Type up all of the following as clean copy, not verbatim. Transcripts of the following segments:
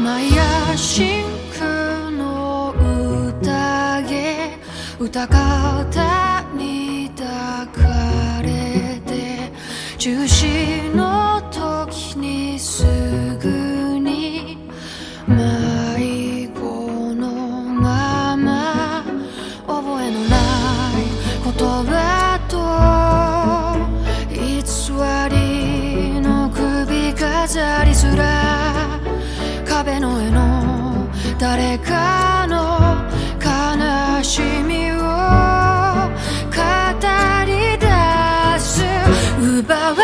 マイヤシンクの宴歌方に抱かれて中止の時にすぐに迷子のまま覚えのない言葉と偽りの首飾りすら壁の上の誰かの悲しみを語り出す奪われる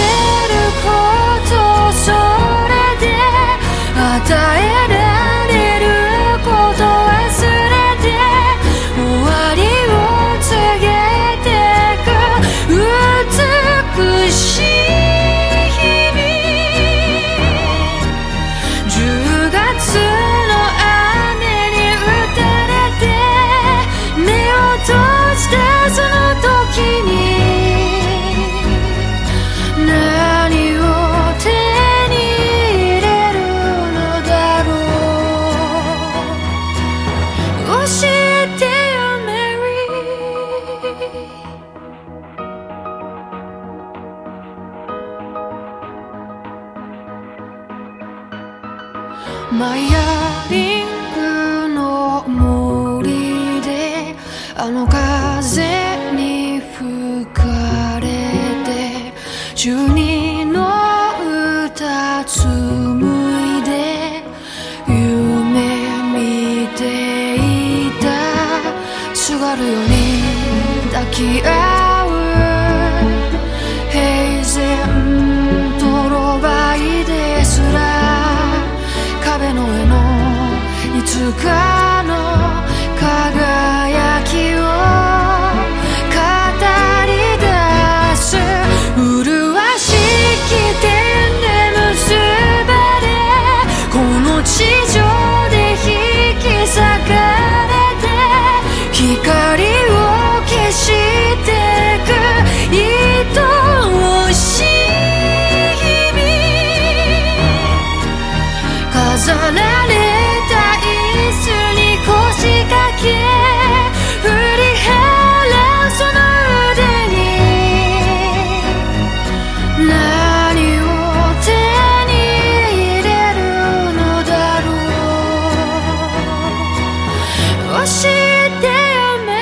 ことそれで与えられること忘れて終わりを告げてく美しい10月の雨に打たれて目を閉じたその時に何を手に入れるのだろう教えてよメリーマイヤリングの森であの風に吹かれて12の歌紡いで夢見ていたすがるように抱き合う平然とろばいですら壁の上のいつかの輝きを語り出す麗しき点で結ばれこの地上で引き裂かれて光を消してく愛しい飾られた椅子に腰掛け振り払うその腕に何を手に入れるのだろう教えてよメ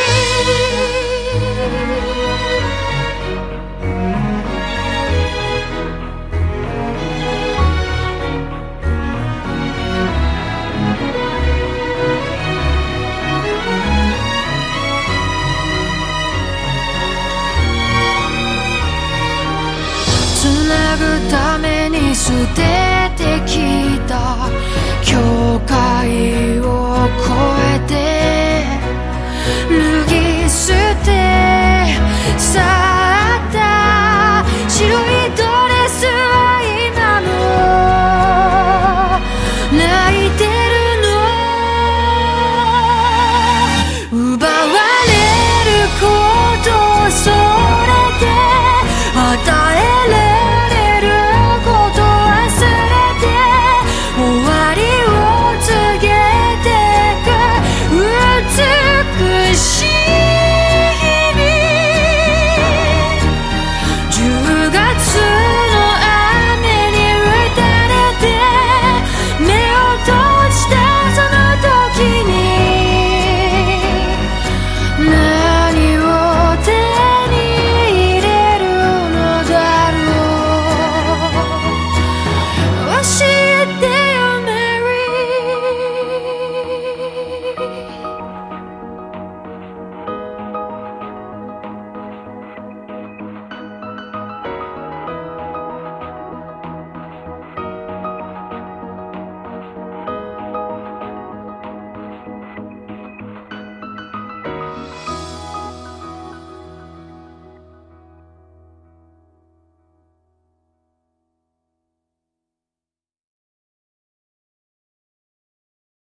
つなぐために捨ててきた境界を越えて脱ぎ捨てさ